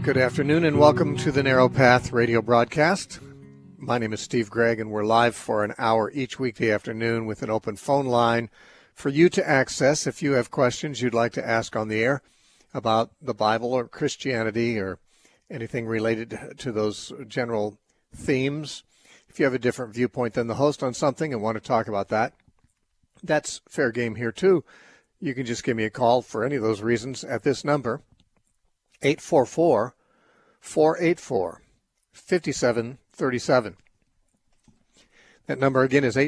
Good afternoon and welcome to the Narrow Path radio broadcast. My name is Steve Gregg and we're live for an hour each weekday afternoon with an open phone line for you to access if you have questions you'd like to ask on the air about the Bible or Christianity or anything related to those general themes. If you have a different viewpoint than the host on something and want to talk about that, that's fair game here too. You can just give me a call for any of those reasons at this number, 844-484-5737. That number again is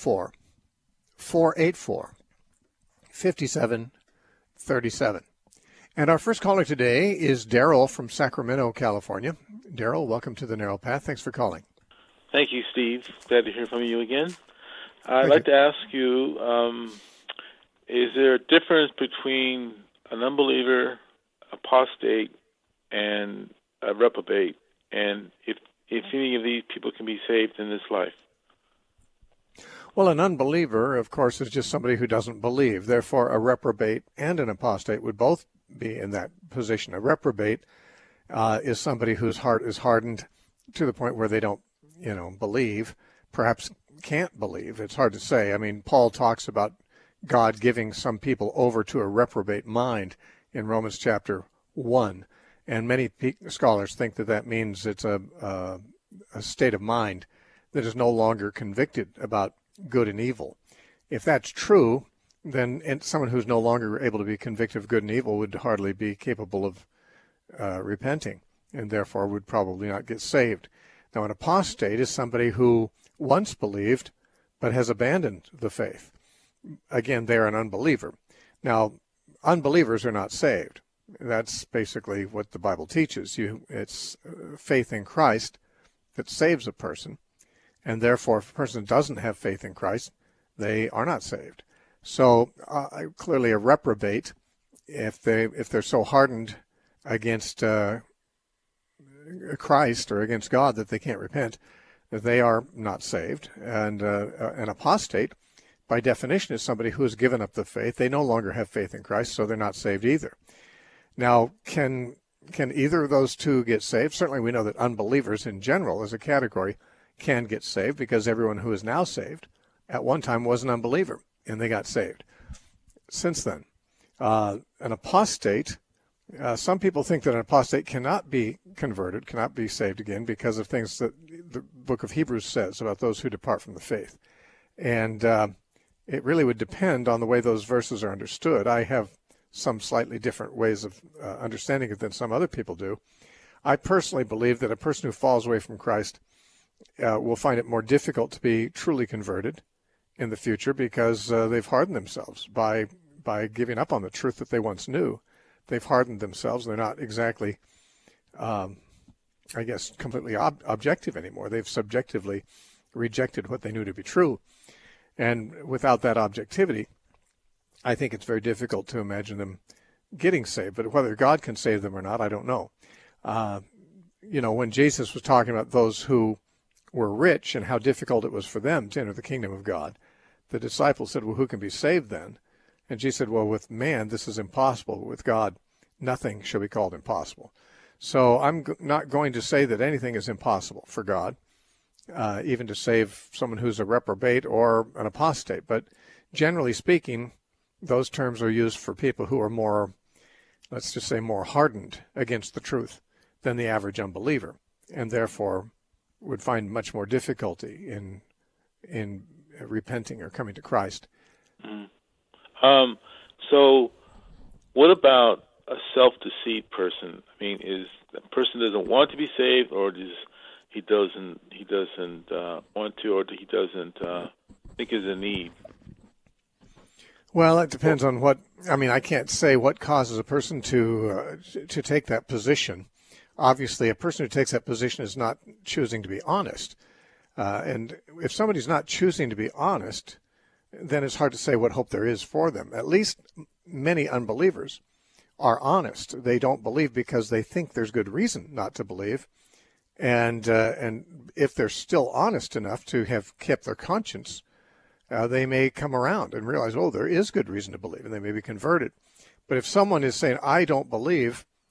844-484-5737. And our first caller today is Daryl from Sacramento, California. Daryl, welcome to the Narrow Path. Thanks for calling. Thank you, Steve. Glad to hear from you again. I'd like to ask you, is there a difference between an unbeliever, apostate, and a reprobate, and if any of these people can be saved in this life? Well, an unbeliever, of course, is just somebody who doesn't believe. Therefore, a reprobate and an apostate would both be in that position. A reprobate is somebody whose heart is hardened to the point where they don't, believe, perhaps can't believe. It's hard to say. I mean, Paul talks about God giving some people over to a reprobate mind in Romans chapter 1. And many scholars think that means it's a state of mind that is no longer convicted about good and evil. If that's true, then someone who's no longer able to be convicted of good and evil would hardly be capable of repenting, and therefore would probably not get saved. Now, an apostate is somebody who once believed but has abandoned the faith. Again, they're an unbeliever. Now, unbelievers are not saved. That's basically what the Bible teaches. It's faith in Christ that saves a person, and therefore if a person doesn't have faith in Christ, they are not saved. So clearly a reprobate, if they're so hardened against Christ or against God that they can't repent, they are not saved. And an apostate, by definition, is somebody who has given up the faith. They no longer have faith in Christ, so they're not saved either. Now, can either of those two get saved? Certainly we know that unbelievers in general as a category can get saved, because everyone who is now saved at one time was an unbeliever, and they got saved since then. An apostate, some people think that an apostate cannot be converted, cannot be saved again because of things that the book of Hebrews says about those who depart from the faith. And it really would depend on the way those verses are understood. I have some slightly different ways of understanding it than some other people do. I personally believe that a person who falls away from Christ will find it more difficult to be truly converted in the future because they've hardened themselves by giving up on the truth that they once knew. They've hardened themselves. They're not exactly, completely objective anymore. They've subjectively rejected what they knew to be true. And without that objectivity, I think it's very difficult to imagine them getting saved. But whether God can save them or not, I don't know. When Jesus was talking about those who were rich and how difficult it was for them to enter the kingdom of God, the disciples said, well, who can be saved then? And Jesus said, well, with man, this is impossible. But with God, nothing shall be called impossible. So I'm not going to say that anything is impossible for God, even to save someone who's a reprobate or an apostate. But generally speaking, those terms are used for people who are more, let's just say, more hardened against the truth than the average unbeliever, and therefore would find much more difficulty in repenting or coming to Christ. So what about a self-deceived person? I mean, is the person doesn't want to be saved, or he doesn't want to, or he doesn't think is a need? Well, it depends on I can't say what causes a person to take that position. Obviously, a person who takes that position is not choosing to be honest. And if somebody's not choosing to be honest, then it's hard to say what hope there is for them. At least many unbelievers are honest. They don't believe because they think there's good reason not to believe. And if they're still honest enough to have kept their conscience, they may come around and realize, there is good reason to believe, and they may be converted. But if someone is saying, I don't believe,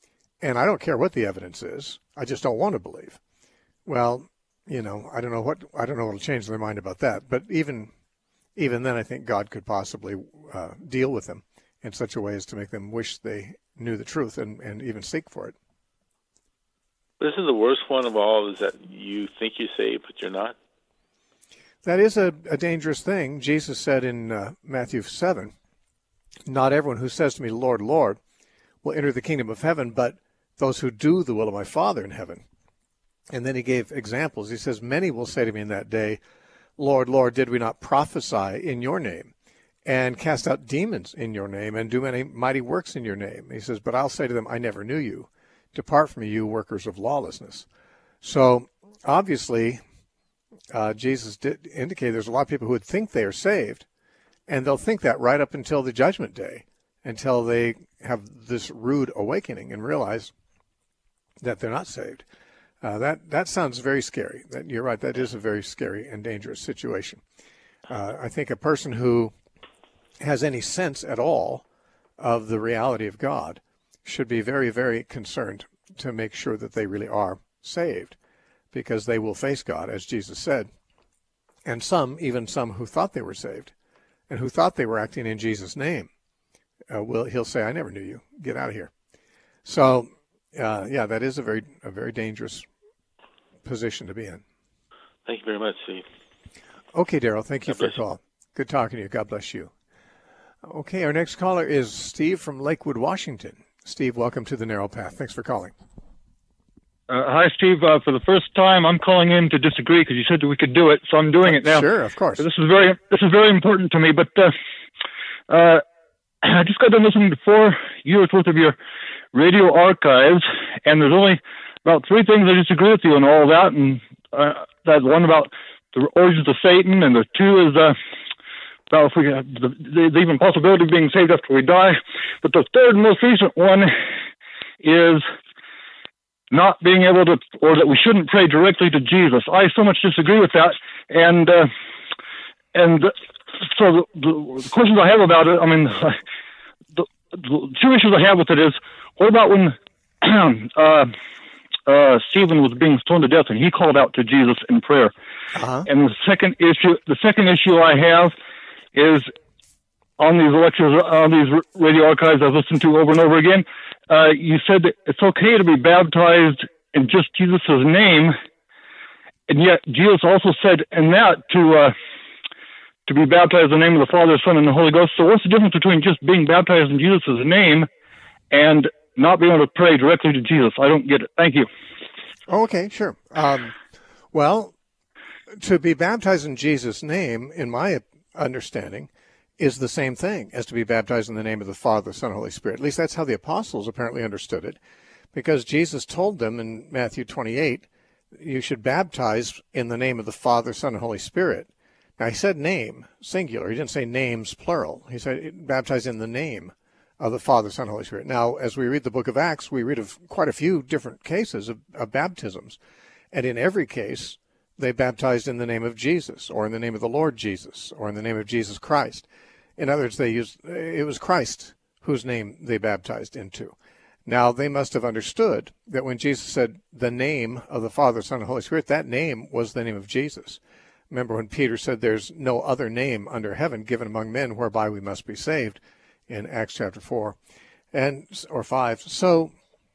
and I don't care what the evidence is. I just don't want to believe. Well, I don't know what'll change their mind about that. But even then, I think God could possibly deal with them in such a way as to make them wish they knew the truth and even seek for it. Isn't the worst one of all is that you think you're saved, but you're not? That is a dangerous thing. Jesus said in Matthew 7, "Not everyone who says to me, 'Lord, Lord,' will enter the kingdom of heaven, but those who do the will of my Father in heaven." And then he gave examples. He says, "Many will say to me in that day, 'Lord, Lord, did we not prophesy in your name and cast out demons in your name and do many mighty works in your name?' He says, 'But I'll say to them, I never knew you. Depart from me, you workers of lawlessness.'" So obviously, Jesus did indicate there's a lot of people who would think they are saved, and they'll think that right up until the judgment day, until they have this rude awakening and realize that they're not saved. That sounds very scary. You're right. That is a very scary and dangerous situation. I think a person who has any sense at all of the reality of God should be very, very concerned to make sure that they really are saved, because they will face God, as Jesus said. And even some who thought they were saved and who thought they were acting in Jesus' name, he'll say, "I never knew you. Get out of here." So, that is a very dangerous position to be in. Thank you very much, Steve. Okay, Daryl, thank you for your call. Good talking to you. God bless you. Okay, our next caller is Steve from Lakewood, Washington. Steve, welcome to the Narrow Path. Thanks for calling. Hi, Steve. For the first time, I'm calling in to disagree because you said that we could do it, so I'm doing it now. Sure, of course. So this is very important to me. But I just got done listening to 4 years worth of your radio archives, and there's only about 3 things I disagree with you on all of that. And that's one about the origins of Satan, and the 2 is about if we have the even possibility of being saved after we die. But the 3rd most recent one is not being able to, or that we shouldn't pray directly to Jesus. I so much disagree with that, and so the questions I have about it, I mean, the 2 issues I have with it is, what about when Stephen was being stoned to death and he called out to Jesus in prayer? Uh-huh. And the second issue I have is on these lectures, on these radio archives I've listened to over and over again. You said that it's okay to be baptized in just Jesus' name, and yet Jesus also said in that to be baptized in the name of the Father, Son, and the Holy Ghost. So what's the difference between just being baptized in Jesus' name and not being able to pray directly to Jesus? I don't get it. Thank you. Okay, sure. Well, to be baptized in Jesus' name, in my understanding, is the same thing as to be baptized in the name of the Father, Son, and Holy Spirit. At least that's how the apostles apparently understood it, because Jesus told them in Matthew 28, you should baptize in the name of the Father, Son, and Holy Spirit. Now, he said name, singular. He didn't say names, plural. He said baptize in the name of the Father, Son, and Holy Spirit. Now, as we read the book of Acts, we read of quite a few different cases of baptisms. And in every case, they baptized in the name of Jesus, or in the name of the Lord Jesus, or in the name of Jesus Christ. In other words, it was Christ whose name they baptized into. Now, they must have understood that when Jesus said the name of the Father, Son, and Holy Spirit, that name was the name of Jesus. Remember when Peter said there's no other name under heaven given among men whereby we must be saved in Acts chapter 4 or 5. So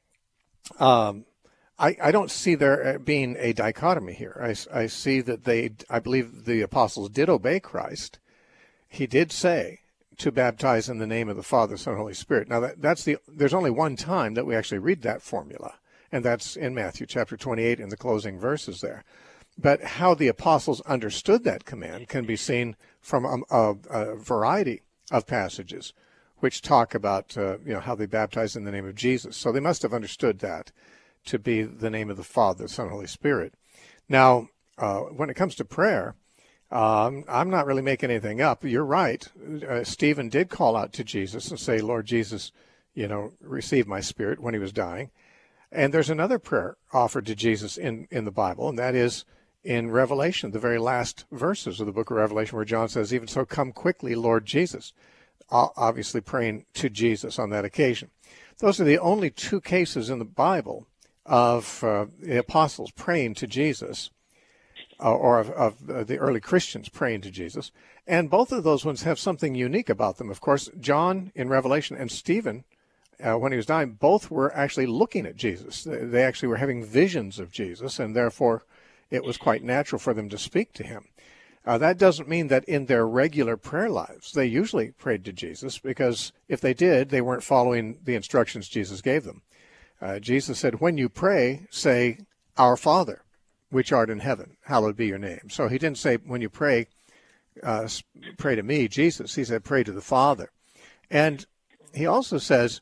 I don't see there being a dichotomy here. I see that I believe the apostles did obey Christ. He did say to baptize in the name of the Father, Son, and Holy Spirit. Now, there's only one time that we actually read that formula, and that's in Matthew chapter 28 in the closing verses there. But how the apostles understood that command can be seen from a variety of passages which talk about how they baptize in the name of Jesus. So they must have understood that to be the name of the Father, Son, and Holy Spirit. Now, when it comes to prayer, I'm not really making anything up. You're right. Stephen did call out to Jesus and say, Lord Jesus, receive my spirit when he was dying. And there's another prayer offered to Jesus in the Bible, and that is in Revelation, the very last verses of the book of Revelation, where John says, even so, come quickly, Lord Jesus. obviously praying to Jesus on that occasion. Those are the only two cases in the Bible of the apostles praying to Jesus, or of the early Christians praying to Jesus. And both of those ones have something unique about them. Of course, John in Revelation and Stephen, when he was dying, both were actually looking at Jesus. They actually were having visions of Jesus, and therefore it was quite natural for them to speak to him. That doesn't mean that in their regular prayer lives they usually prayed to Jesus, because if they did, they weren't following the instructions Jesus gave them. Jesus said, when you pray, say, Our Father, which art in heaven, hallowed be your name. So he didn't say, when you pray, pray to me, Jesus. He said, pray to the Father. And he also says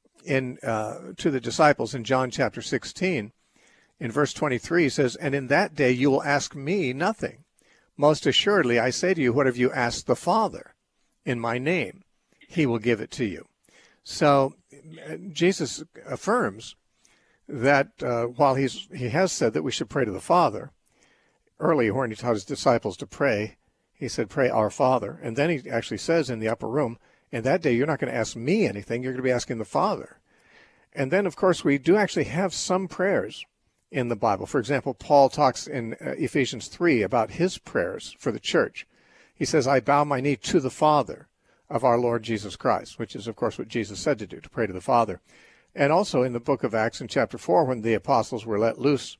to the disciples in John chapter 16, in verse 23, he says, and in that day you will ask me nothing. Most assuredly, I say to you, whatever you ask the Father in my name, he will give it to you. So Jesus affirms that while he has said that we should pray to the Father, earlier when he taught his disciples to pray, he said, pray our Father. And then he actually says in the upper room, in that day you're not going to ask me anything, you're going to be asking the Father. And then, of course, we do actually have some prayers in the Bible. For example, Paul talks in Ephesians 3 about his prayers for the church. He says, I bow my knee to the Father of our Lord Jesus Christ, which is, of course, what Jesus said to do, to pray to the Father. And also in the book of Acts in chapter 4, when the apostles were let loose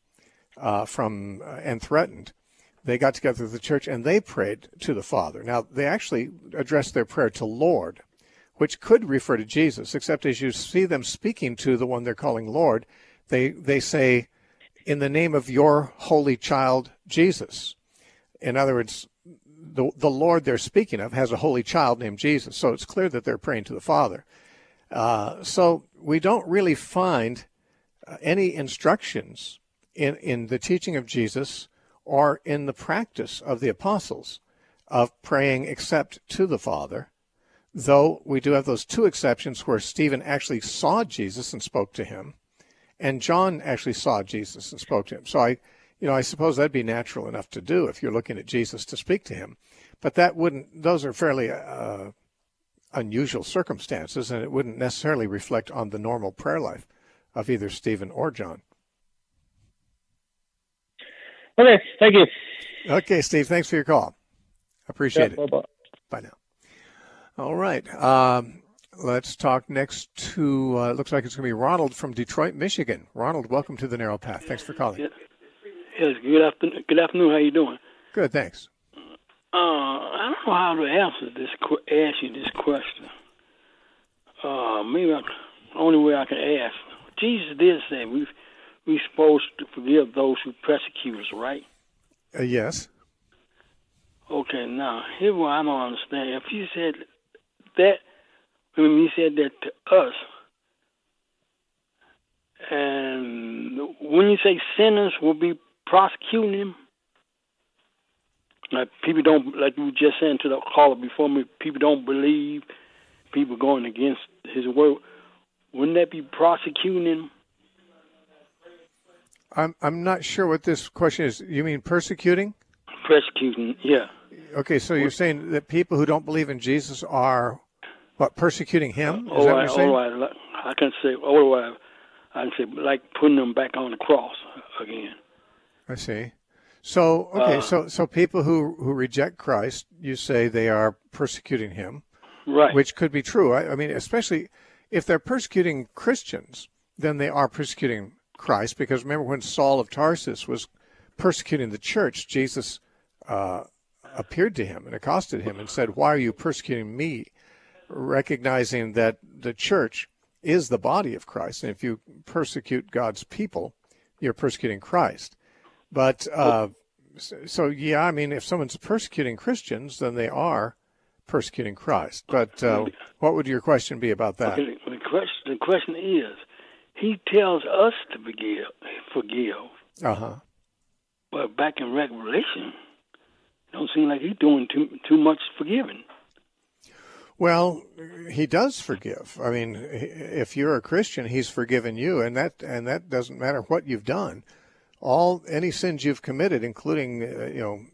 and threatened, they got together with the church and they prayed to the Father. Now, they actually addressed their prayer to Lord, which could refer to Jesus, except as you see them speaking to the one they're calling Lord, they say, in the name of your holy child, Jesus. In other words, the Lord they're speaking of has a holy child named Jesus. So it's clear that they're praying to the Father. So we don't really find any instructions in the teaching of Jesus or in the practice of the apostles of praying except to the Father, though we do have those two exceptions where Stephen actually saw Jesus and spoke to him, and John actually saw Jesus and spoke to him. So I suppose that'd be natural enough to do if you're looking at Jesus to speak to him. But those are fairly unusual circumstances, and it wouldn't necessarily reflect on the normal prayer life of either Stephen or John. Okay, thank you. Okay, Steve, thanks for your call. Appreciate it. Bye-bye. Bye now. All right. Let's talk next to, looks like it's going to be Ronald from Detroit, Michigan. Ronald, welcome to The Narrow Path. Thanks for calling. Yes, good afternoon. Good afternoon. How you doing? Good, thanks. I don't know how to ask you this question. Maybe the only way I can ask. Jesus did say we're supposed to forgive those who persecute us, right? Yes. Okay, now, here's what I don't understand. If you said that, when you said that to us, and when you say sinners will be prosecuting him, like people don't, like you were just saying to the caller before me, people don't believe, people going against his word, wouldn't that be prosecuting him? I'm not sure what this question is. You mean persecuting? Persecuting, yeah. Okay, so you're saying that people who don't believe in Jesus are, what, persecuting him? Is that what you're saying? I can say, otherwise, I can say, like putting them back on the cross again. I see. So, okay, so people who reject Christ, you say they are persecuting him. Right. Which could be true. I mean, especially if they're persecuting Christians, then they are persecuting Christ, because remember when Saul of Tarsus was persecuting the church, Jesus appeared to him and accosted him and said, why are you persecuting me? Recognizing that the church is the body of Christ, and if you persecute God's people, you're persecuting Christ. But so yeah, I mean, if someone's persecuting Christians, then they are persecuting Christ. But what would your question be about that? Okay, the question is, he tells us to forgive. Uh-huh. But back in Revelation, it don't seem like he's doing too much forgiving. Well, he does forgive. I mean, if you're a Christian, he's forgiven you, and that doesn't matter what you've done. Any sins you've committed, including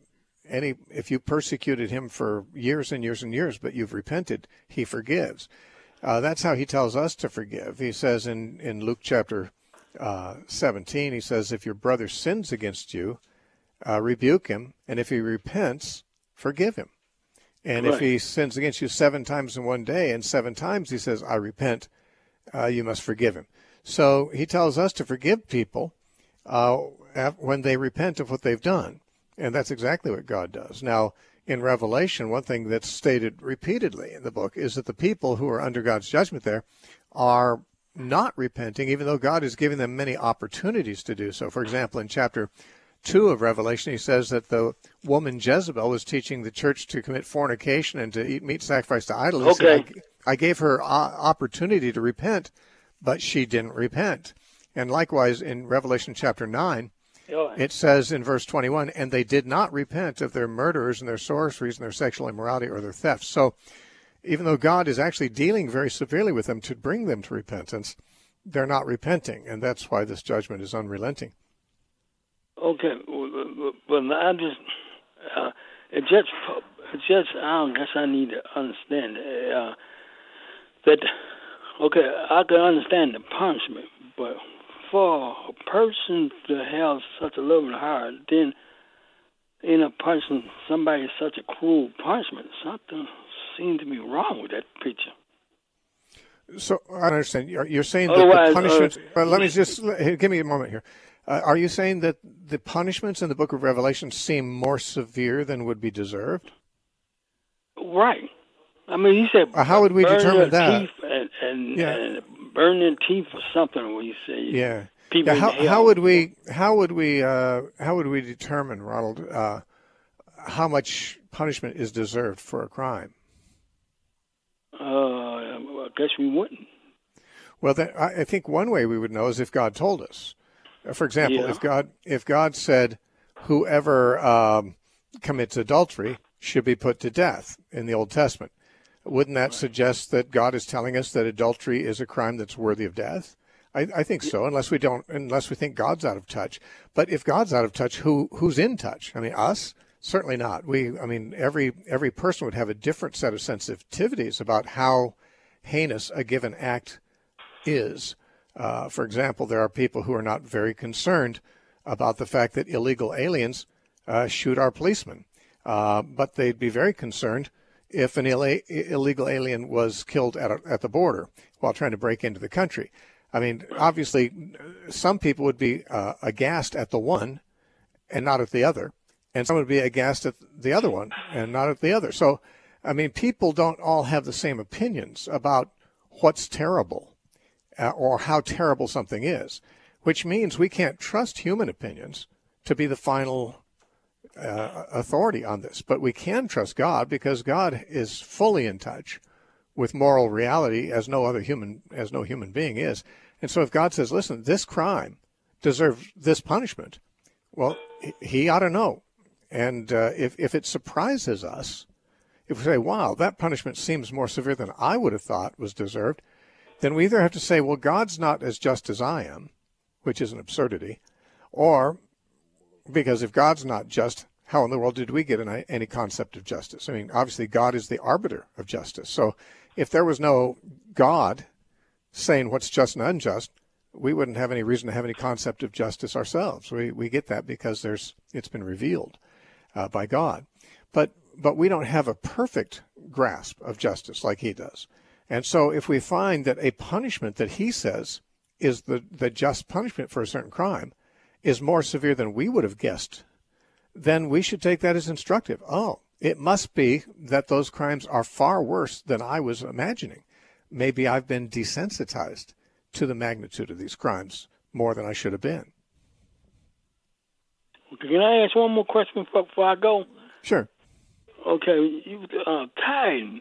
if you persecuted him for years and years and years, but you've repented, he forgives. That's how he tells us to forgive. He says in Luke chapter 17, he says, if your brother sins against you, rebuke him, and if he repents, forgive him. And if he sins against you 7 times in one day, and 7 times he says, I repent, you must forgive him. So he tells us to forgive people when they repent of what they've done. And that's exactly what God does. Now, in Revelation, one thing that's stated repeatedly in the book is that the people who are under God's judgment there are not repenting, even though God is giving them many opportunities to do so. For example, in chapter 2 of Revelation, he says that the woman Jezebel was teaching the church to commit fornication and to eat meat sacrificed to idols. Okay. I gave her opportunity to repent, but she didn't repent. And likewise, in Revelation chapter 9, it says in verse 21, and they did not repent of their murders and their sorceries and their sexual immorality or their thefts. So even though God is actually dealing very severely with them to bring them to repentance, they're not repenting, and that's why this judgment is unrelenting. Okay, but I guess I need to understand that. Okay, I can understand the punishment, but for a person to have such a loving heart, then in a person, somebody such a cruel punishment, something seems to be wrong with that picture. So I understand. You're saying that the punishments. Let me just give me a moment here. Are you saying that the punishments in the book of Revelation seem more severe than would be deserved? Right. I mean, he said. How would we determine that? Teeth and burn their teeth or something. When you say. Yeah. People how would we determine, Ronald, how much punishment is deserved for a crime? I guess we wouldn't. Well, I think one way we would know is if God told us. For example, if God said, whoever commits adultery should be put to death in the Old Testament, wouldn't that suggest that God is telling us that adultery is a crime that's worthy of death? I think so, unless we think God's out of touch. But if God's out of touch, who's in touch? I mean, us? Certainly not. Every person would have a different set of sensitivities about how heinous a given act is. For example, there are people who are not very concerned about the fact that illegal aliens shoot our policemen, but they'd be very concerned if an illegal alien was killed at the border while trying to break into the country. I mean, obviously, some people would be aghast at the one and not at the other, and some would be aghast at the other one and not at the other. So, I mean, people don't all have the same opinions about what's terrible or how terrible something is, which means we can't trust human opinions to be the final authority on this. But we can trust God because God is fully in touch with moral reality as no human being is. And so if God says, listen, this crime deserves this punishment, well, he ought to know. And if it surprises us, if we say, wow, that punishment seems more severe than I would have thought was deserved, then we either have to say, well, God's not as just as I am, which is an absurdity, or because if God's not just, how in the world did we get any concept of justice? I mean, obviously, God is the arbiter of justice. So if there was no God saying what's just and unjust, we wouldn't have any reason to have any concept of justice ourselves. We get that because it's been revealed by God. But we don't have a perfect grasp of justice like he does. And so if we find that a punishment that he says is the just punishment for a certain crime is more severe than we would have guessed, then we should take that as instructive. Oh, it must be that those crimes are far worse than I was imagining. Maybe I've been desensitized to the magnitude of these crimes more than I should have been. Can I ask one more question before I go? Sure. Okay, you tithing.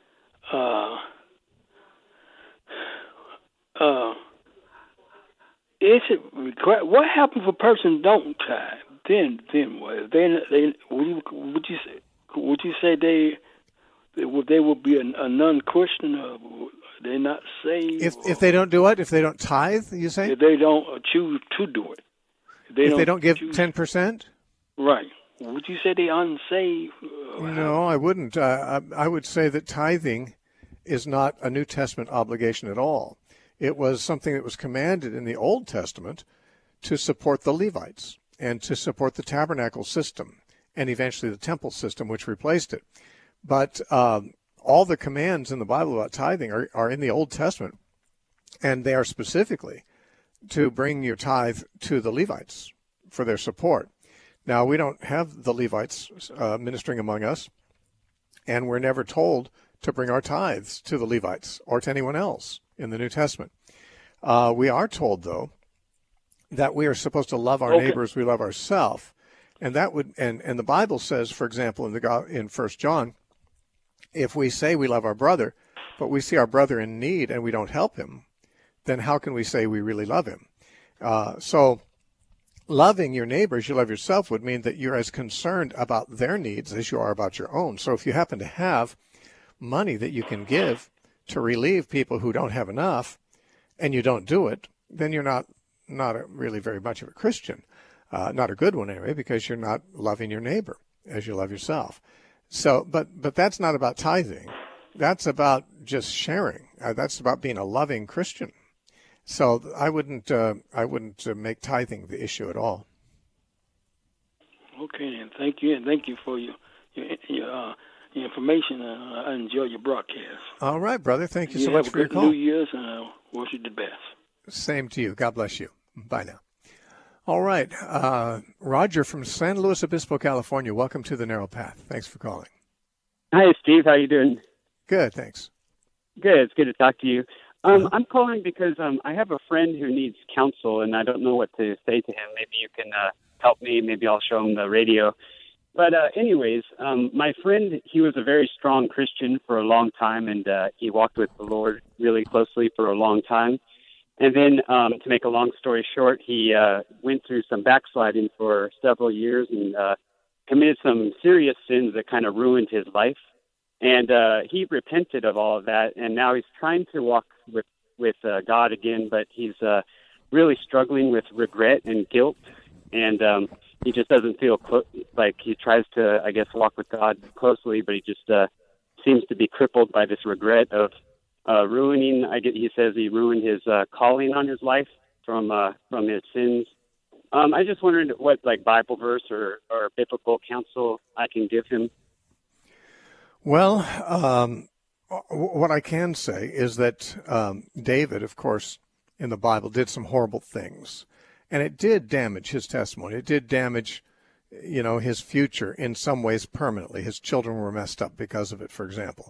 Is it what happens if a person don't tithe? Then what? Would you say they would be a non-Christian? Or they're not saved? If they don't do what? If they don't tithe, you say? If they don't choose to do it. If they don't give 10%? Right. would you say they unsaved? No, I wouldn't. I would say that tithing is not a New Testament obligation at all. It was something that was commanded in the Old Testament to support the Levites and to support the tabernacle system and eventually the temple system, which replaced it. But all the commands in the Bible about tithing are in the Old Testament, and they are specifically to bring your tithe to the Levites for their support. Now, we don't have the Levites ministering among us, and we're never told to bring our tithes to the Levites or to anyone else in the New Testament. We are told, though, that we are supposed to love our neighbors, we love ourselves, and that would and the Bible says, for example, in 1 John, if we say we love our brother, but we see our brother in need and we don't help him, then how can we say we really love him? So loving your neighbors, you love yourself, would mean that you're as concerned about their needs as you are about your own. So if you happen to have money that you can give to relieve people who don't have enough, and you don't do it, then you're not really very much of a Christian. Not a good one anyway, because you're not loving your neighbor as you love yourself. So, but that's not about tithing. That's about just sharing. That's about being a loving Christian. So I wouldn't make tithing the issue at all. Okay, and thank you for your information. I enjoy your broadcast. All right, brother. Thank you so much for your call. New Year's, and I wish you the best. Same to you. God bless you. Bye now. All right. Roger from San Luis Obispo, California. Welcome to the Narrow Path. Thanks for calling. Hi, Steve. How you doing? Good, thanks. Good. It's good to talk to you. I'm calling because I have a friend who needs counsel, and I don't know what to say to him. Maybe you can help me. Maybe I'll show him the radio. But anyways, my friend, he was a very strong Christian for a long time, and he walked with the Lord really closely for a long time. And then, to make a long story short, he went through some backsliding for several years and committed some serious sins that kind of ruined his life. And he repented of all of that, and now he's trying to walk with God again, but he's really struggling with regret and guilt, and he just doesn't feel like he tries to, I guess, walk with God closely, but he just seems to be crippled by this regret of ruining. He says he ruined his calling on his life from his sins. I just wondered what Bible verse or biblical counsel I can give him. Well, what I can say is that David, of course, in the Bible did some horrible things, and it did damage his testimony. It did damage, his future in some ways permanently. His children were messed up because of it, for example.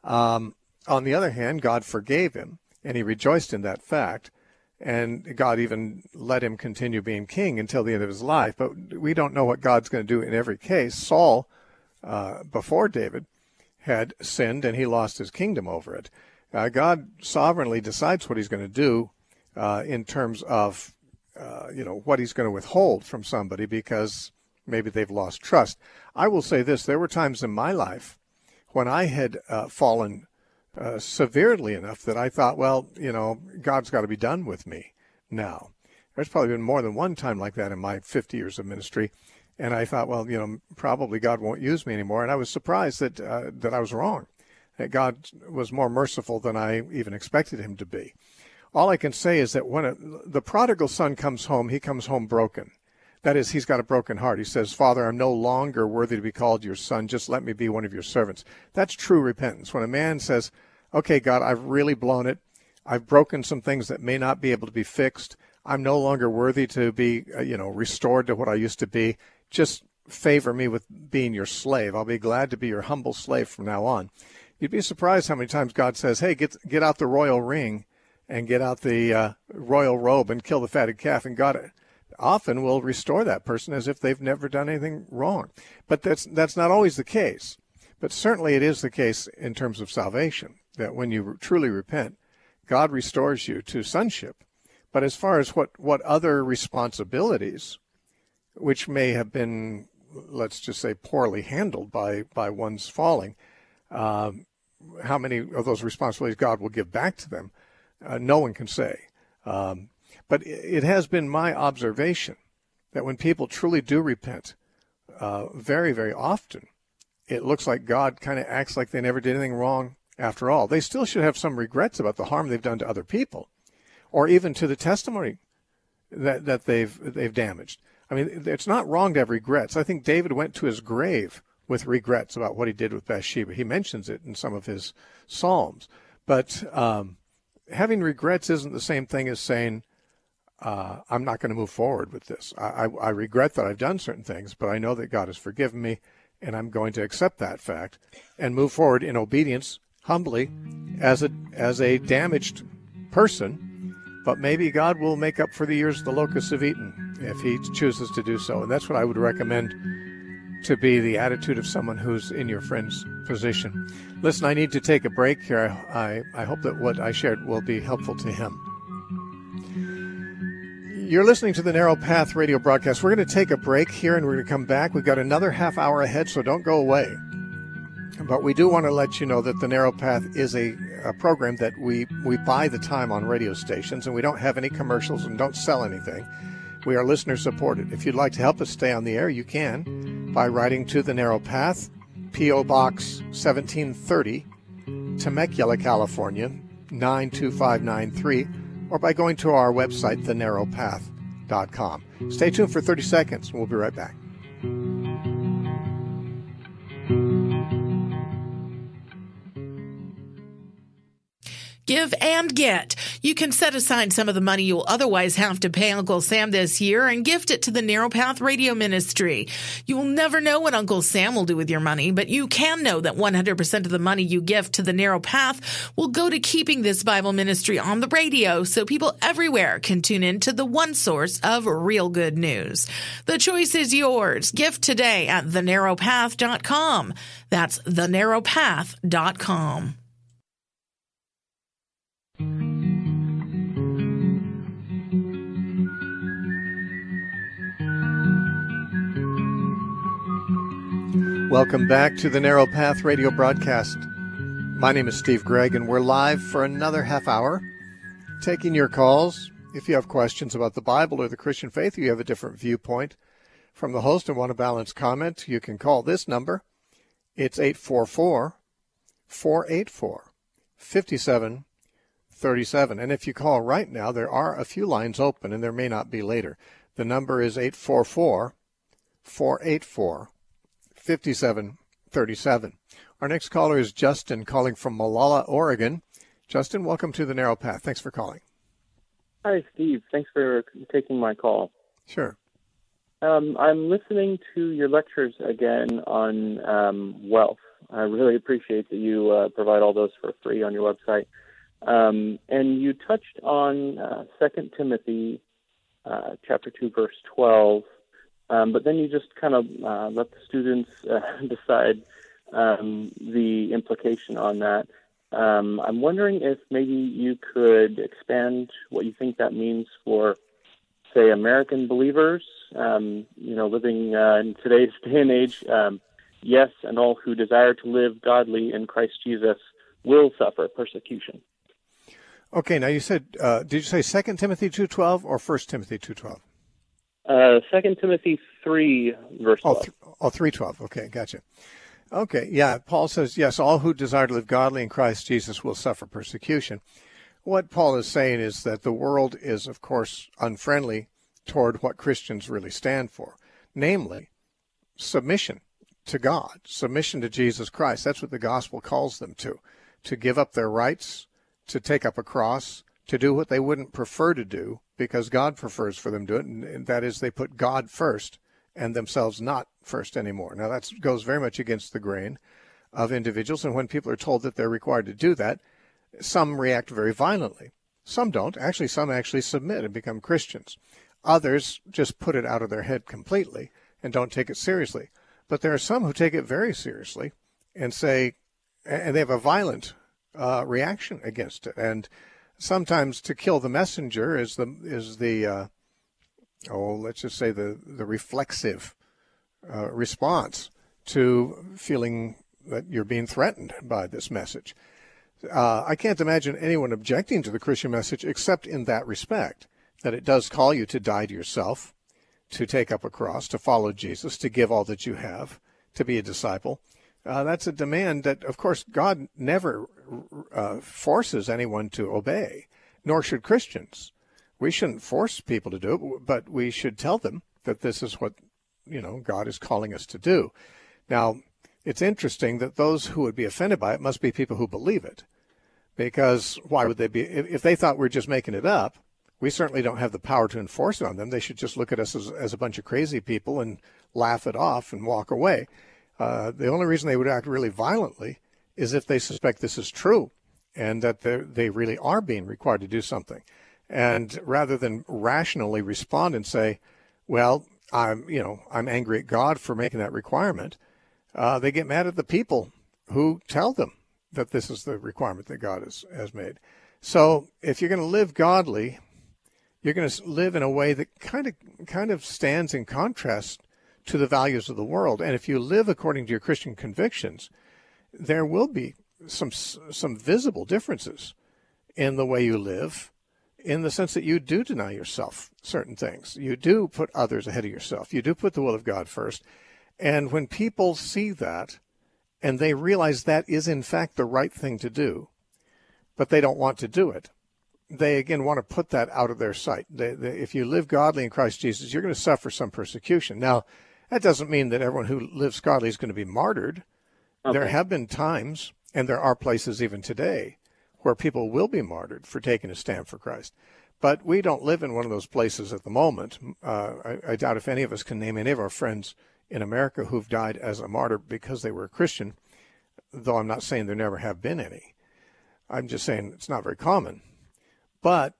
On the other hand, God forgave him, and he rejoiced in that fact, and God even let him continue being king until the end of his life. But we don't know what God's going to do in every case. Saul, before David, had sinned, and he lost his kingdom over it. God sovereignly decides what he's going to do in terms of, what he's going to withhold from somebody because maybe they've lost trust. I will say this. There were times in my life when I had fallen severely enough that I thought, God's got to be done with me now. There's probably been more than one time like that in my 50 years of ministry. And I thought, probably God won't use me anymore. And I was surprised that I was wrong, that God was more merciful than I even expected him to be. All I can say is that when the prodigal son comes home, he comes home broken. That is, he's got a broken heart. He says, Father, I'm no longer worthy to be called your son. Just let me be one of your servants. That's true repentance. When a man says, okay, God, I've really blown it. I've broken some things that may not be able to be fixed. I'm no longer worthy to be, restored to what I used to be. Just favor me with being your slave. I'll be glad to be your humble slave from now on. You'd be surprised how many times God says, hey, get out the royal ring and get out the royal robe and kill the fatted calf. And God often will restore that person as if they've never done anything wrong. But that's not always the case. But certainly it is the case in terms of salvation, that when you truly repent, God restores you to sonship. But as far as what other responsibilities, which may have been, let's just say, poorly handled by one's falling, how many of those responsibilities God will give back to them, no one can say. But it has been my observation that when people truly do repent, very, very often, it looks like God kind of acts like they never did anything wrong after all. They still should have some regrets about the harm they've done to other people, or even to the testimony that they've damaged. I mean, it's not wrong to have regrets. I think David went to his grave with regrets about what he did with Bathsheba. He mentions it in some of his Psalms. But having regrets isn't the same thing as saying, I'm not going to move forward with this. I regret that I've done certain things, but I know that God has forgiven me, and I'm going to accept that fact and move forward in obedience, humbly, as a damaged person. But maybe God will make up for the years the locusts have eaten if he chooses to do so. And that's what I would recommend to be the attitude of someone who's in your friend's position. Listen, I need to take a break here. I hope that what I shared will be helpful to him. You're listening to the Narrow Path radio broadcast. We're going to take a break here, and we're going to come back. We've got another half hour ahead, so don't go away. But we do want to let you know that the Narrow Path is a program that we buy the time on radio stations, and we don't have any commercials and don't sell anything. We are listener supported. If you'd like to help us stay on the air, you can by writing to the Narrow Path, P.O. Box 1730, Temecula, California, 92593, or by going to our website, thenarrowpath.com. Stay tuned for 30 seconds, and we'll be right back. Give and get. You can set aside some of the money you'll otherwise have to pay Uncle Sam this year and gift it to the Narrow Path Radio Ministry. You will never know what Uncle Sam will do with your money, but you can know that 100% of the money you gift to the Narrow Path will go to keeping this Bible ministry on the radio so people everywhere can tune in to the one source of real good news. The choice is yours. Gift today at thenarrowpath.com. That's thenarrowpath.com. Welcome back to the Narrow Path radio broadcast. My name is Steve Gregg, and we're live for another half hour, taking your calls. If you have questions about the Bible or the Christian faith, or you have a different viewpoint from the host and want a balanced comment, you can call this number. It's 844-484-5737. And if you call right now, there are a few lines open, and there may not be later. The number is 844-484-5737. Our next caller is Justin, calling from Molalla, Oregon. Justin, welcome to the Narrow Path. Thanks for calling. Hi, Steve. Thanks for taking my call. Sure. I'm listening to your lectures again on wealth. I really appreciate that you provide all those for free on your website. And you touched on 2 Timothy chapter 2, verse 12. But then you just kind of let the students decide the implication on that. I'm wondering if maybe you could expand what you think that means for, say, American believers, living in today's day and age. Yes, and all who desire to live godly in Christ Jesus will suffer persecution. Okay, now you said, did you say 2 Timothy 2:12 or 1 Timothy 2:12? 2 Timothy 3, verse 12. 3:12. Okay, gotcha. Okay, yeah, Paul says, yes, all who desire to live godly in Christ Jesus will suffer persecution. What Paul is saying is that the world is, of course, unfriendly toward what Christians really stand for, namely submission to God, submission to Jesus Christ. That's what the gospel calls them to give up their rights, to take up a cross, to do what they wouldn't prefer to do because God prefers for them to do it, and that is they put God first and themselves not first anymore. Now, that goes very much against the grain of individuals, and when people are told that they're required to do that, some react very violently. Some don't. Actually, some actually submit and become Christians. Others just put it out of their head completely and don't take it seriously. But there are some who take it very seriously and say, and they have a violent reaction against it. And sometimes to kill the messenger is the let's just say the reflexive response to feeling that you're being threatened by this message. I can't imagine anyone objecting to the Christian message except in that respect, that it does call you to die to yourself, to take up a cross, to follow Jesus, to give all that you have, to be a disciple. That's a demand that, of course, God never forces anyone to obey, nor should Christians. We shouldn't force people to do it, but we should tell them that this is what, God is calling us to do. Now, it's interesting that those who would be offended by it must be people who believe it, because why would they be? If they thought we're just making it up, we certainly don't have the power to enforce it on them. They should just look at us as a bunch of crazy people and laugh it off and walk away. The only reason they would act really violently is if they suspect this is true and that they really are being required to do something. And rather than rationally respond and say, well, I'm angry at God for making that requirement, they get mad at the people who tell them that this is the requirement that God has made. So if you're going to live godly, you're going to live in a way that kind of stands in contrast to the values of the world. And if you live according to your Christian convictions, there will be some visible differences in the way you live, in the sense that you do deny yourself certain things. You do put others ahead of yourself. You do put the will of God first. And when people see that and they realize that is in fact the right thing to do, but they don't want to do it, they again want to put that out of their sight. If you live godly in Christ Jesus, you're going to suffer some persecution. Now, that doesn't mean that everyone who lives godly is going to be martyred. Okay. There have been times, and there are places even today, where people will be martyred for taking a stand for Christ. But we don't live in one of those places at the moment. I doubt if any of us can name any of our friends in America who've died as a martyr because they were a Christian, though I'm not saying there never have been any. I'm just saying it's not very common. But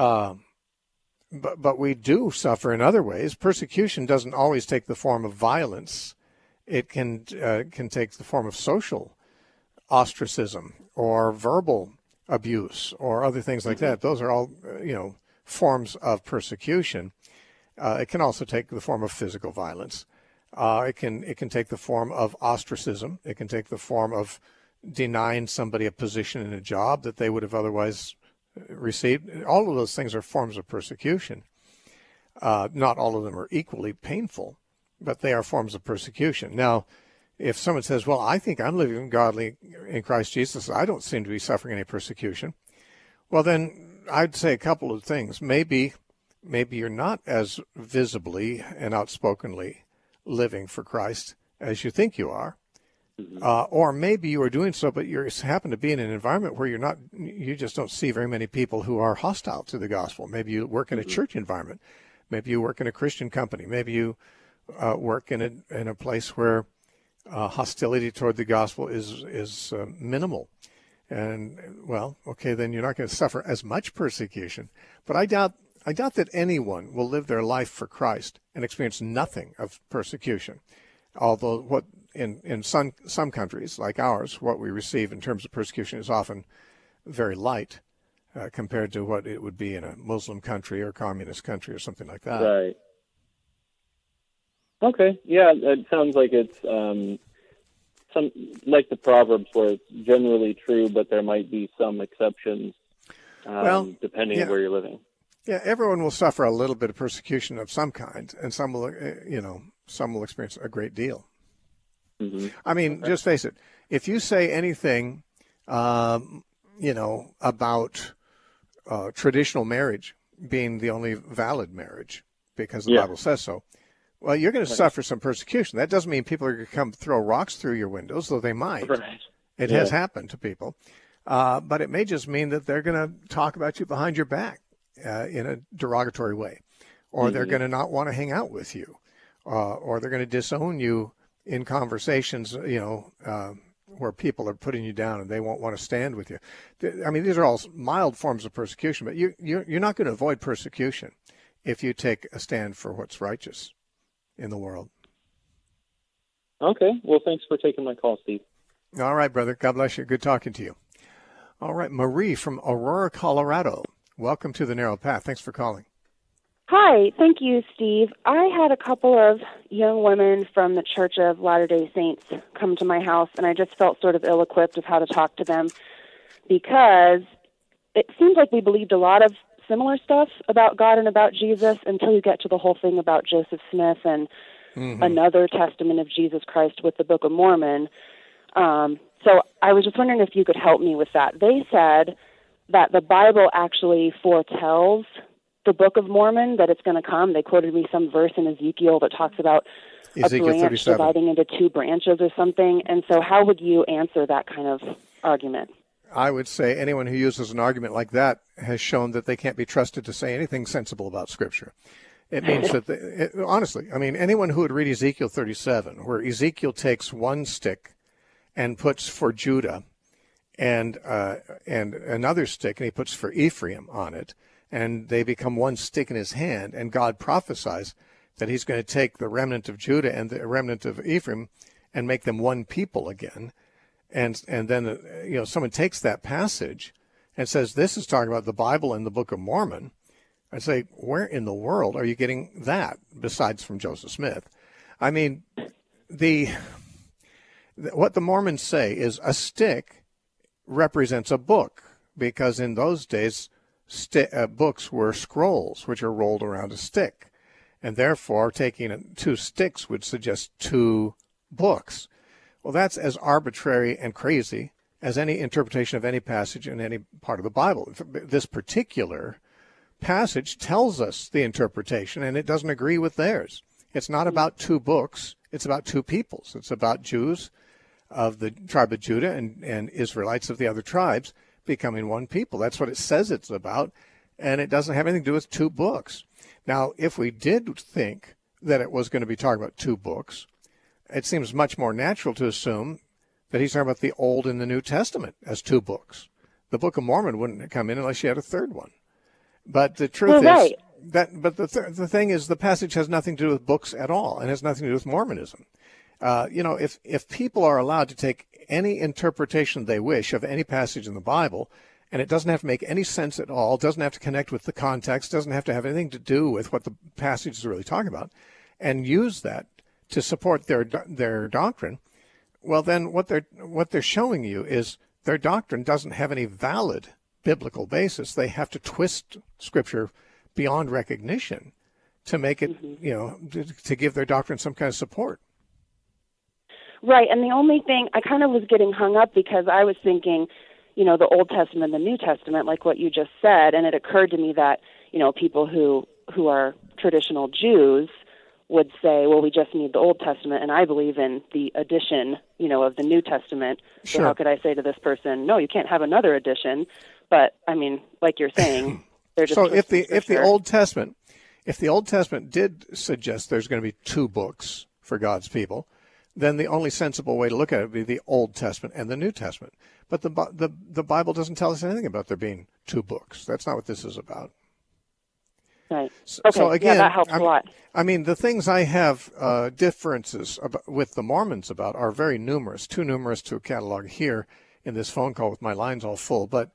we do suffer in other ways. Persecution doesn't always take the form of violence. It can take the form of social ostracism or verbal abuse or other things like that. Those are all, forms of persecution. It can also take the form of physical violence. It can take the form of ostracism. It can take the form of denying somebody a position in a job that they would have otherwise received. All of those things are forms of persecution. Not all of them are equally painful, but they are forms of persecution. Now, if someone says, well, I think I'm living godly in Christ Jesus, I don't seem to be suffering any persecution, well, then I'd say a couple of things. Maybe you're not as visibly and outspokenly living for Christ as you think you are. Or maybe you are doing so, but you happen to be in an environment where you just don't see very many people who are hostile to the gospel. Maybe you work in a church environment. Maybe you work in a Christian company. Maybe you work in a place where hostility toward the gospel is minimal. And, well, okay, then you're not going to suffer as much persecution. But I doubt that anyone will live their life for Christ and experience nothing of persecution. Although what in some countries like ours, what we receive in terms of persecution is often very light compared to what it would be in a Muslim country or communist country or something like that. Right. Okay. Yeah, it sounds like it's some like the Proverbs, where it's generally true, but there might be some exceptions depending on where you're living. Yeah, everyone will suffer a little bit of persecution of some kind, and some will experience a great deal. Mm-hmm. I mean, just face it. If you say anything, about traditional marriage being the only valid marriage because the Bible says so, well, you're going to suffer some persecution. That doesn't mean people are going to come throw rocks through your windows, though they might. Right. It has happened to people. But it may just mean that they're going to talk about you behind your back in a derogatory way, or they're going to not want to hang out with you, or they're going to disown you in conversations, where people are putting you down and they won't want to stand with you. I mean, these are all mild forms of persecution, but you're not going to avoid persecution if you take a stand for what's righteous in the world. Okay. Well, thanks for taking my call, Steve. All right, brother. God bless you. Good talking to you. All right. Marie from Aurora, Colorado. Welcome to The Narrow Path. Thanks for calling. Hi. Thank you, Steve. I had a couple of young women from the Church of Latter-day Saints come to my house, and I just felt sort of ill-equipped of how to talk to them because it seems like we believed a lot of similar stuff about God and about Jesus until you get to the whole thing about Joseph Smith and another testament of Jesus Christ with the Book of Mormon. So I was just wondering if you could help me with that. They said that the Bible actually foretells the Book of Mormon, that it's going to come. They quoted me some verse in Ezekiel that talks about Ezekiel a branch 37. dividing into two branches or something. And so how would you answer that kind of argument? I would say anyone who uses an argument like that has shown that they can't be trusted to say anything sensible about Scripture. It means that, honestly, I mean, anyone who would read Ezekiel 37, where Ezekiel takes one stick and puts for Judah and another stick, and he puts for Ephraim on it, and they become one stick in his hand, and God prophesies that he's going to take the remnant of Judah and the remnant of Ephraim and make them one people again. And then, someone takes that passage and says, this is talking about the Bible and the Book of Mormon. I say, where in the world are you getting that besides from Joseph Smith? I mean, what the Mormons say is a stick represents a book, because in those days, books were scrolls which are rolled around a stick. And therefore, taking two sticks would suggest two books. Well, that's as arbitrary and crazy as any interpretation of any passage in any part of the Bible. This particular passage tells us the interpretation, and it doesn't agree with theirs. It's not about two books. It's about two peoples. It's about Jews of the tribe of Judah and Israelites of the other tribes becoming one people. That's what it says it's about, and it doesn't have anything to do with two books. Now, if we did think that it was going to be talking about two books, it seems much more natural to assume that he's talking about the Old and the New Testament as two books. The Book of Mormon wouldn't come in unless you had a third one. But the truth is that. But the thing is, the passage has nothing to do with books at all, and has nothing to do with Mormonism. If people are allowed to take any interpretation they wish of any passage in the Bible, and it doesn't have to make any sense at all, doesn't have to connect with the context, doesn't have to have anything to do with what the passage is really talking about, and use that to support their doctrine, well, then what they're showing you is their doctrine doesn't have any valid biblical basis. They have to twist Scripture beyond recognition to make it, to give their doctrine some kind of support. Right, and the only thing, I kind of was getting hung up because I was thinking, the Old Testament and the New Testament, like what you just said, and it occurred to me that, people who are traditional Jews would say, well, we just need the Old Testament, and I believe in the addition, of the New Testament. So how could I say to this person, no, you can't have another edition? But, I mean, like you're saying, they're just... So if the Old Testament did suggest there's going to be two books for God's people, then the only sensible way to look at it would be the Old Testament and the New Testament. But the Bible doesn't tell us anything about there being two books. That's not what this is about. Right. Okay. So again, that helps a lot. I mean, the things I have differences with the Mormons about are very numerous, too numerous to catalog here in this phone call with my lines all full. But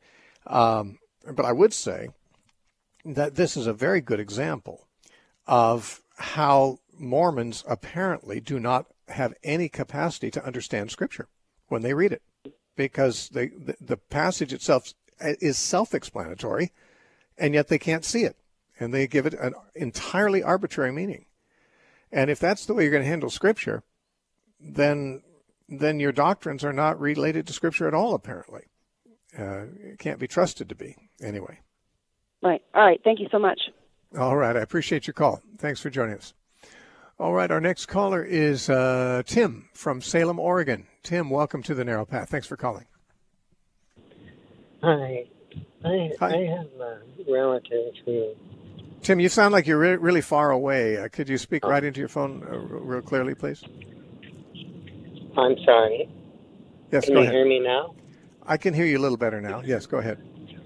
I would say that this is a very good example of how Mormons apparently do not have any capacity to understand Scripture when they read it, because the passage itself is self-explanatory, and yet they can't see it, and they give it an entirely arbitrary meaning. And if that's the way you're going to handle Scripture, then your doctrines are not related to Scripture at all, apparently. It can't be trusted to be, anyway. Right. All right. Thank you so much. All right. I appreciate your call. Thanks for joining us. All right. Our next caller is Tim from Salem, Oregon. Tim, welcome to the Narrow Path. Thanks for calling. Hi. I have a relative who... Tim, you sound like you're really far away. Could you speak right into your phone real clearly, please? I'm sorry. Yes, Can go you ahead. hear me now? I can hear you a little better now. Yes, go ahead.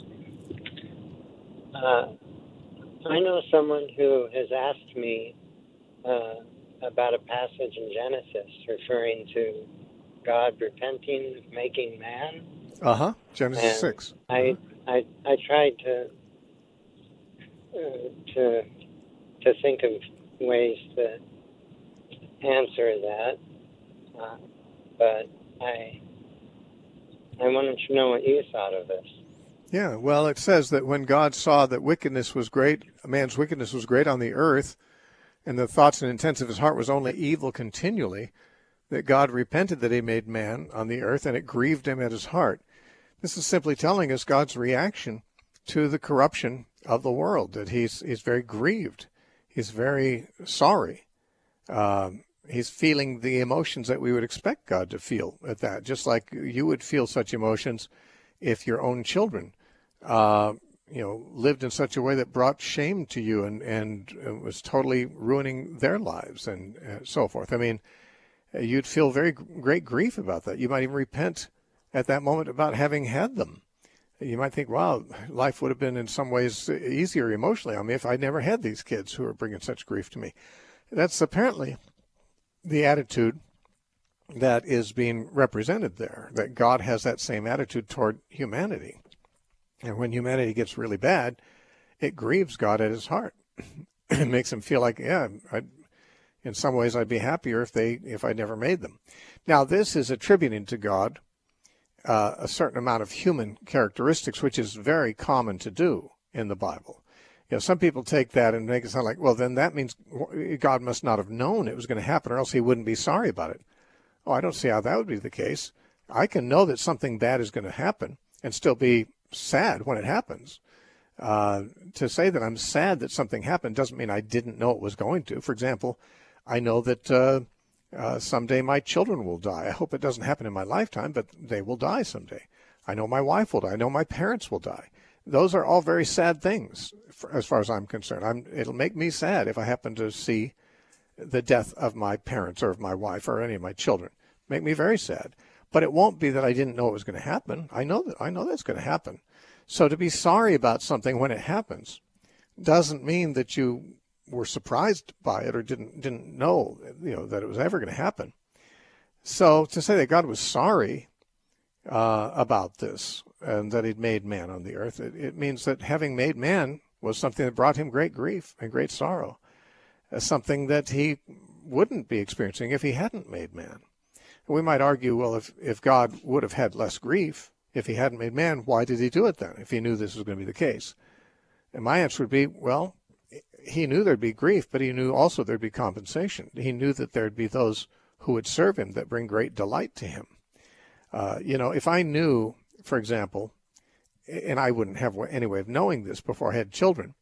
I know someone who has asked me about a passage in Genesis referring to God repenting, making man. Genesis 6. I tried to think of ways to answer that, but I wanted to know what you thought of this. Yeah, well, it says that when God saw that wickedness was great, man's wickedness was great on the earth, and the thoughts and intents of his heart was only evil continually, that God repented that he made man on the earth, and it grieved him at his heart. This is simply telling us God's reaction to the corruption of the world, that he's very grieved. He's very sorry. He's feeling the emotions that we would expect God to feel at that, just like you would feel such emotions if your own children, lived in such a way that brought shame to you and was totally ruining their lives and so forth. I mean, you'd feel very great grief about that. You might even repent at that moment about having had them. You might think, wow, life would have been in some ways easier emotionally on me if I'd never had these kids who are bringing such grief to me. That's apparently the attitude that is being represented there, that God has that same attitude toward humanity. And when humanity gets really bad, it grieves God at his heart. It makes him feel like, in some ways I'd be happier if I never made them. Now, this is attributing to God a certain amount of human characteristics, which is very common to do in the Bible. Some people take that and make it sound like, well, then that means God must not have known it was going to happen, or else he wouldn't be sorry about it. Oh, I don't see how that would be the case. I can know that something bad is going to happen and still be sad when it happens. To say that I'm sad that something happened doesn't mean I didn't know it was going to. For example, I know that someday my children will die. I hope it doesn't happen in my lifetime, but they will die someday. I know my wife will die. I know my parents will die. Those are all very sad things as far as I'm concerned. It'll make me sad if I happen to see the death of my parents or of my wife or any of my children. Make me very sad. But it won't be that I didn't know it was going to happen. I know that's going to happen. So to be sorry about something when it happens doesn't mean that you were surprised by it or didn't know, that it was ever going to happen. So to say that God was sorry about this and that he'd made man on the earth, it means that having made man was something that brought him great grief and great sorrow, something that he wouldn't be experiencing if he hadn't made man. We might argue, well, if God would have had less grief if he hadn't made man, why did he do it then, if he knew this was going to be the case? And my answer would be, well, he knew there'd be grief, but he knew also there'd be compensation. He knew that there'd be those who would serve him that bring great delight to him. If I knew, for example, and I wouldn't have any way of knowing this before I had children,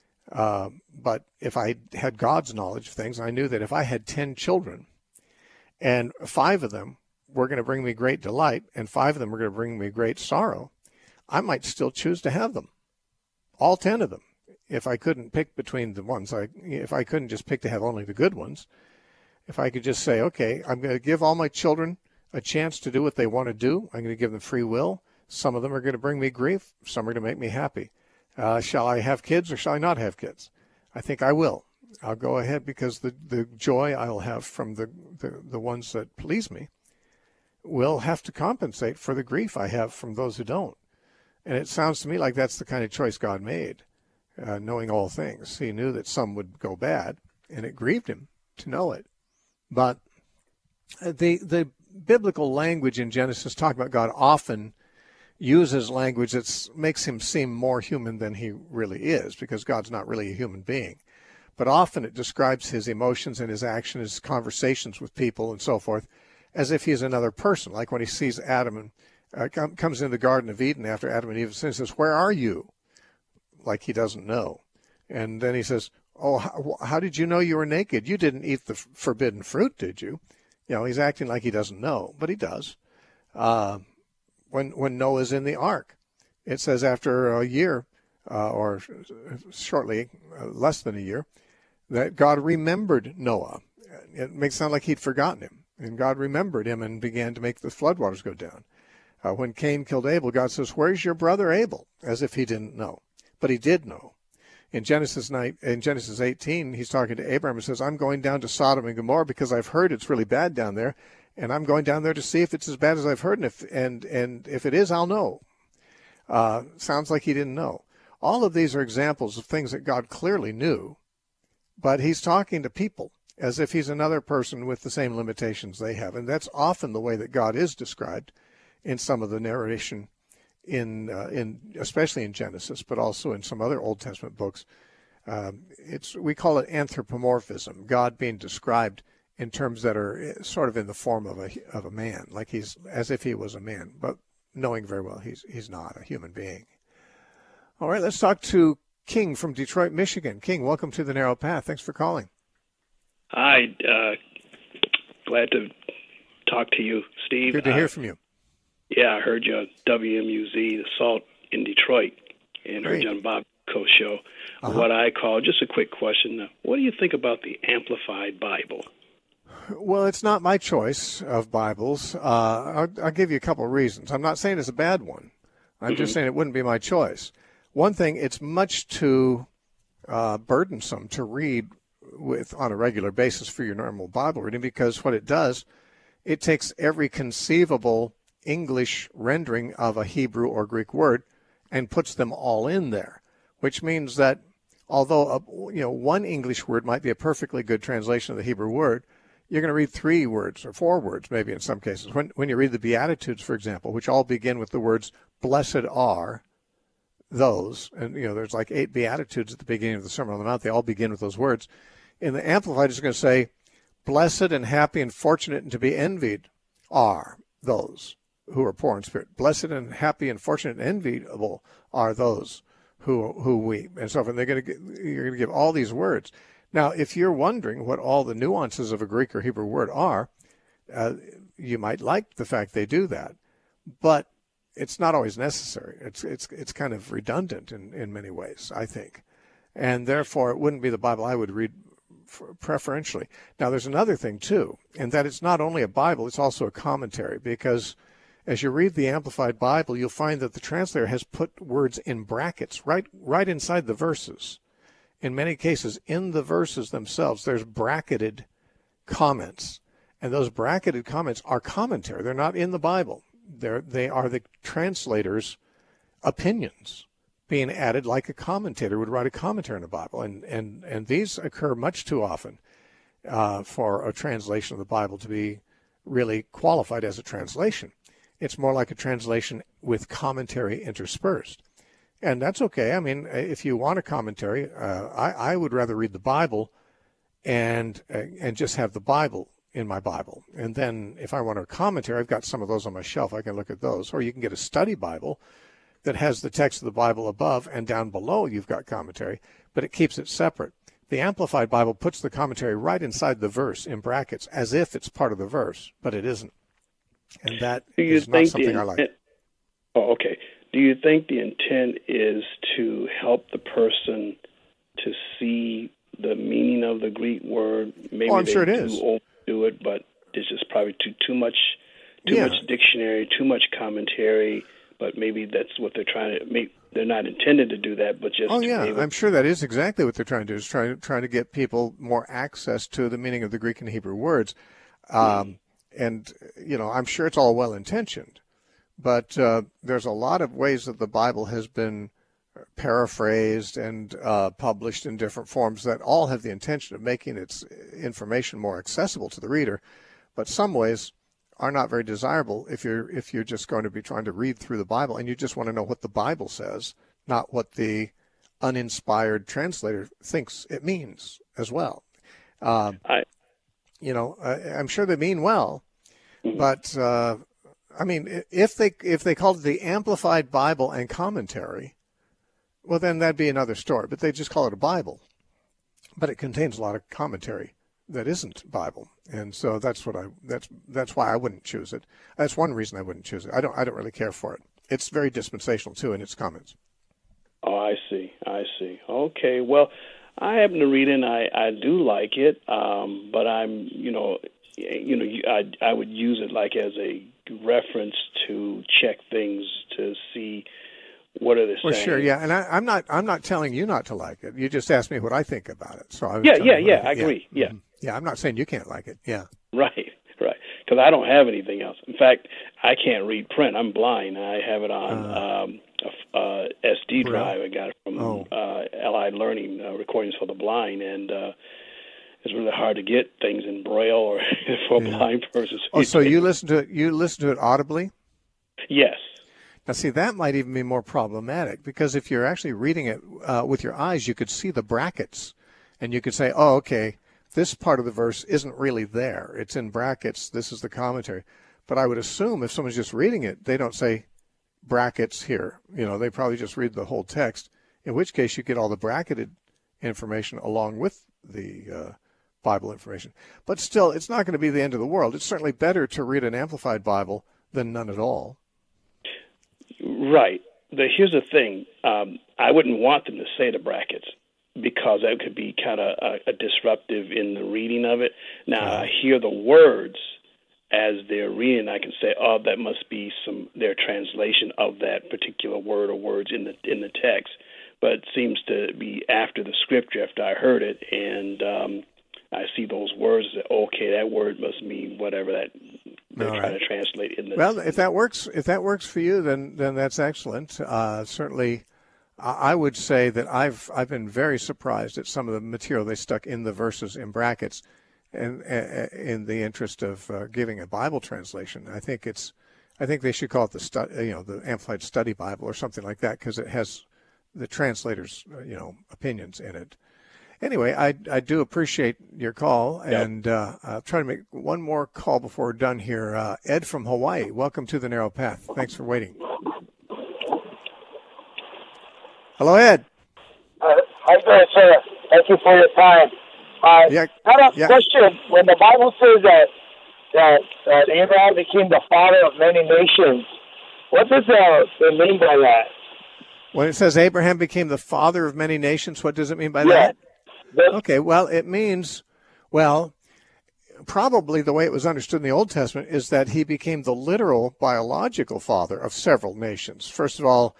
but if I had God's knowledge of things, I knew that if I had 10 children and 5 of them were going to bring me great delight and 5 of them were going to bring me great sorrow, I might still choose to have them, all 10 of them. If I couldn't pick between the ones, if I couldn't just pick to have only the good ones, if I could just say, okay, I'm going to give all my children a chance to do what they want to do. I'm going to give them free will. Some of them are going to bring me grief. Some are going to make me happy. Shall I have kids or shall I not have kids? I think I will. I'll go ahead because the joy I'll have from the ones that please me will have to compensate for the grief I have from those who don't. And it sounds to me like that's the kind of choice God made, knowing all things. He knew that some would go bad, and it grieved him to know it. But the biblical language in Genesis talking about God often uses language that makes him seem more human than he really is, because God's not really a human being. But often it describes his emotions and his actions, his conversations with people and so forth, as if he's another person. Like when he sees Adam and comes into the Garden of Eden after Adam and Eve sin and says, "Where are you?" Like he doesn't know. And then he says, "Oh, how did you know you were naked? You didn't eat the forbidden fruit, did you?" He's acting like he doesn't know, but he does. When Noah's in the ark, it says after a year, or shortly less than a year, that God remembered Noah. It makes it sound like he'd forgotten him. And God remembered him and began to make the floodwaters go down. When Cain killed Abel, God says, "Where's your brother Abel?" As if he didn't know. But he did know. In Genesis 18, he's talking to Abraham and says, "I'm going down to Sodom and Gomorrah because I've heard it's really bad down there, and I'm going down there to see if it's as bad as I've heard, and if it is, I'll know." Sounds like he didn't know. All of these are examples of things that God clearly knew, but he's talking to people as if he's another person with the same limitations they have. And that's often the way that God is described in some of the narration especially in Genesis, but also in some other Old Testament books. We call it anthropomorphism, God being described in terms that are sort of in the form of a man, like he's as if he was a man, but knowing very well he's not a human being. All right, let's talk to King from Detroit, Michigan. King, welcome to the Narrow Path. Thanks for calling. Hi, glad to talk to you, Steve. Good to hear from you. Yeah, I heard you on WMUZ, The Salt in Detroit, and heard you on Bob Coe show. What I call, just a quick question, what do you think about the Amplified Bible? Well, it's not my choice of Bibles. I'll give you a couple of reasons. I'm not saying it's a bad one. I'm just saying it wouldn't be my choice. One thing, it's much too burdensome to read on a regular basis for your normal Bible reading, because what it does, it takes every conceivable English rendering of a Hebrew or Greek word and puts them all in there, which means that although one English word might be a perfectly good translation of the Hebrew word, you're going to read 3 words or 4 words maybe in some cases. When you read the Beatitudes, for example, which all begin with the words, blessed are those, and there's like 8 Beatitudes at the beginning of the Sermon on the Mount, they all begin with those words. In the Amplified, it's going to say, blessed and happy and fortunate and to be envied are those who are poor in spirit. Blessed and happy and fortunate and enviable are those who weep, and so forth. You're going to give all these words. Now, if you're wondering what all the nuances of a Greek or Hebrew word are, you might like the fact they do that, but it's not always necessary. It's kind of redundant in many ways, I think, and therefore it wouldn't be the Bible I would read preferentially. Now, there's another thing too, and that it's not only a Bible; it's also a commentary, because as you read the Amplified Bible, you'll find that the translator has put words in brackets right inside the verses. In many cases, in the verses themselves, there's bracketed comments, and those bracketed comments are commentary. They're not in the Bible. They are the translator's opinions being added, like a commentator would write a commentary on the Bible, and these occur much too often for a translation of the Bible to be really qualified as a translation. It's more like a translation with commentary interspersed. And that's okay. I mean, if you want a commentary, I would rather read the Bible and just have the Bible in my Bible. And then if I want a commentary, I've got some of those on my shelf. I can look at those. Or you can get a study Bible that has the text of the Bible above, and down below you've got commentary, but it keeps it separate. The Amplified Bible puts the commentary right inside the verse in brackets, as if it's part of the verse, but it isn't. And that is not something I like. Oh, okay. Do you think the intent is to help the person to see the meaning of the Greek word? Maybe I'm sure it is. Overdo it, but it's just probably too much dictionary, too much commentary. But maybe that's what they're trying to make. They're not intended to do that, but just. Oh yeah, I'm sure that is exactly what they're trying to do. Is trying to get people more access to the meaning of the Greek and Hebrew words, and I'm sure it's all well intentioned. But there's a lot of ways that the Bible has been paraphrased and published in different forms that all have the intention of making its information more accessible to the reader. But some ways are not very desirable if you're just going to be trying to read through the Bible and you just want to know what the Bible says, not what the uninspired translator thinks it means as well. I'm sure they mean well, but. I mean, if they called it the Amplified Bible and Commentary, well, then that'd be another story. But they just call it a Bible. But it contains a lot of commentary that isn't Bible, and so that's why I wouldn't choose it. That's one reason I wouldn't choose it. I don't really care for it. It's very dispensational too in its comments. Oh, I see. Okay, well, I happen to read it, and I do like it, but I'm I would use it like as a reference to check things to see what are they saying. Well, sure, yeah, and I'm not telling you not to like it. You just asked me what I think about it, so I agree. Yeah, yeah, I'm not saying you can't like it. Yeah, right, because I don't have anything else. In fact, I can't read print. I'm blind. I have it on a SD drive. I got it from Allied Learning Recordings for the Blind, and it's really hard to get things in Braille or for a blind person. So you listen to it audibly? Yes. Now, see, that might even be more problematic, because if you're actually reading it with your eyes, you could see the brackets, and you could say, oh, okay, this part of the verse isn't really there. It's in brackets. This is the commentary. But I would assume if someone's just reading it, they don't say brackets here. They probably just read the whole text, in which case you get all the bracketed information along with the Bible information. But still, it's not going to be the end of the world. It's certainly better to read an Amplified Bible than none at all. Right. Here's the thing. I wouldn't want them to say the brackets, because that could be kind of a disruptive in the reading of it. Now, I hear the words as they're reading. I can say, oh, that must be their translation of that particular word or words in the text. But it seems to be after the scripture, after I heard it, and I see those words, okay, that word must mean whatever that they're trying to translate in the. Well, if that works for you, then that's excellent. Certainly, I would say that I've been very surprised at some of the material they stuck in the verses in brackets, and in the interest of giving a Bible translation. I think they should call it the Amplified Study Bible or something like that, because it has the translator's opinions in it. Anyway, I do appreciate your call, and I'll try to make one more call before we're done here. Ed from Hawaii, welcome to the Narrow Path. Thanks for waiting. Hello, Ed. How you doing, sir? Thank you for your time. I have a question. When the Bible says that Abraham became the father of many nations, what does it mean by that? When it says Abraham became the father of many nations, what does it mean by that? Okay, well, it means, probably the way it was understood in the Old Testament is that he became the literal biological father of several nations. First of all,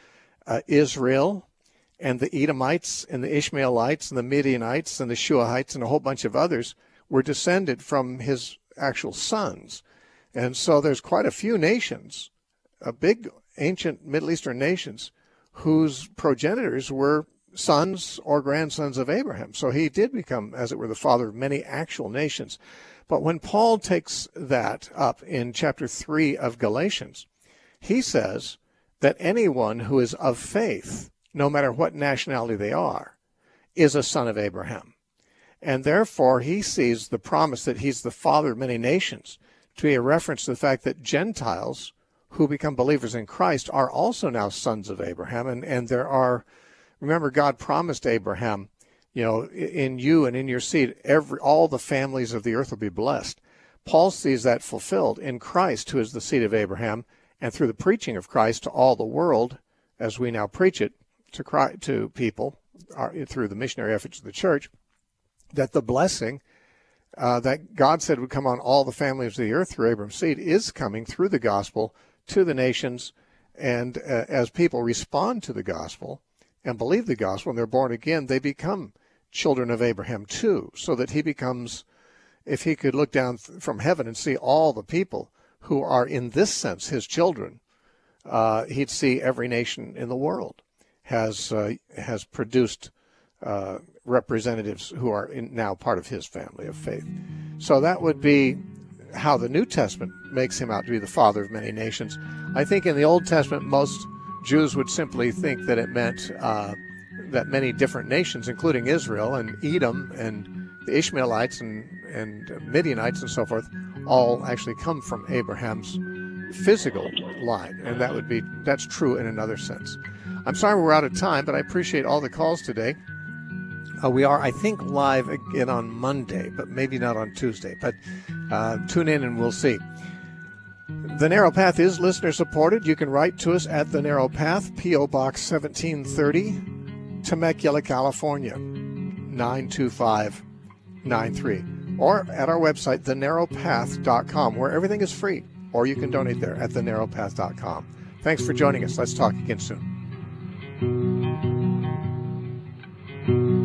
Israel and the Edomites and the Ishmaelites and the Midianites and the Shuahites and a whole bunch of others were descended from his actual sons. And so there's quite a few nations, big ancient Middle Eastern nations, whose progenitors were sons or grandsons of Abraham. So he did become, as it were, the father of many actual nations. But when Paul takes that up in chapter 3 of Galatians, he says that anyone who is of faith, no matter what nationality they are, is a son of Abraham. And therefore he sees the promise that he's the father of many nations to be a reference to the fact that Gentiles who become believers in Christ are also now sons of Abraham. And there are, remember, God promised Abraham, in you and in your seed, all the families of the earth will be blessed. Paul sees that fulfilled in Christ, who is the seed of Abraham, and through the preaching of Christ to all the world, as we now preach it to people through the missionary efforts of the church, that the blessing that God said would come on all the families of the earth through Abraham's seed is coming through the gospel to the nations. And as people respond to the gospel and believe the gospel and they're born again, they become children of Abraham too, so that he becomes, if he could look down from heaven and see all the people who are in this sense his children, he'd see every nation in the world has produced representatives who are now part of his family of faith. So that would be how the New Testament makes him out to be the father of many nations. I think in the Old Testament, most Jews would simply think that it meant that many different nations, including Israel and Edom and the Ishmaelites and Midianites and so forth, all actually come from Abraham's physical line. And that's true in another sense. I'm sorry we're out of time, but I appreciate all the calls today. We are, I think, live again on Monday, but maybe not on Tuesday. But tune in and we'll see. The Narrow Path is listener-supported. You can write to us at The Narrow Path, P.O. Box 1730, Temecula, California, 92593. Or at our website, thenarrowpath.com, where everything is free. Or you can donate there at thenarrowpath.com. Thanks for joining us. Let's talk again soon.